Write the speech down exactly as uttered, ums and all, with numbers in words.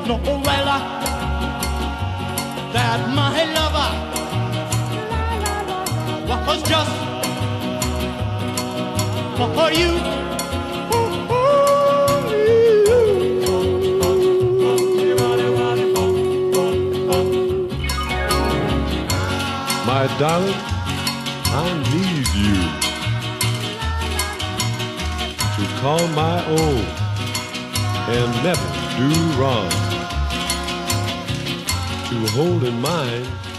Noella, that my lover was just for you. My darling, I need you to call my own and never do wrong, to hold in mind